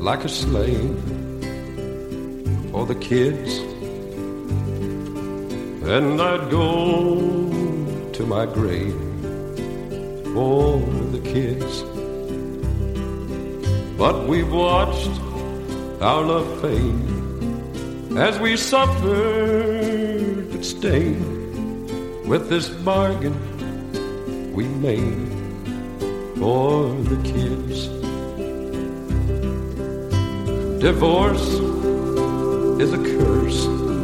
like a slave for the kids, and I'd go to my grave for the kids. But we've watched our love fade as we suffered but stayed with this bargain we made for the kids. Divorce is a curse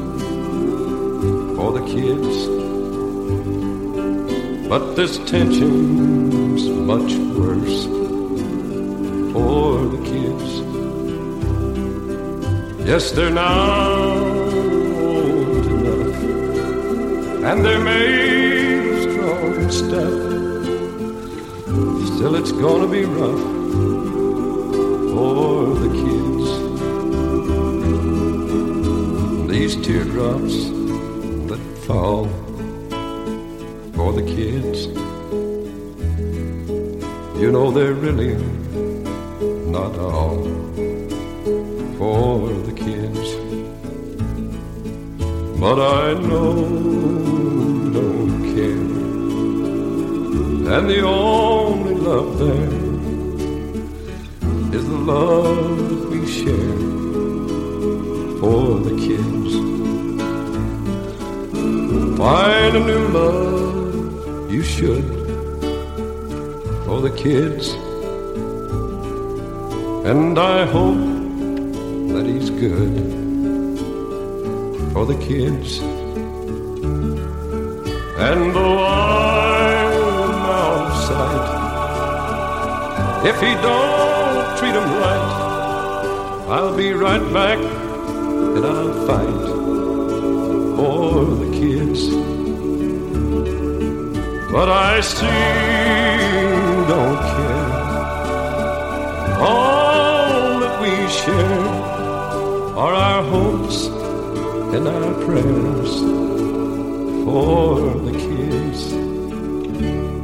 for the kids, but this tension's much worse for the kids. Yes, they're now old enough, and they're made of strong stuff. Still, it's gonna be rough for the kids. These teardrops that fall for the kids, you know they're really not all for the kids. But I know you don't care, and the only love there is the love we share for the kids. Find a new love, you should, for the kids. And I hope that he's good for the kids. And though I'm out of sight, if he don't treat him right, I'll be right back and I'll fight for the kids. But I see you don't care. All that we share are our hopes and our prayers for the kids.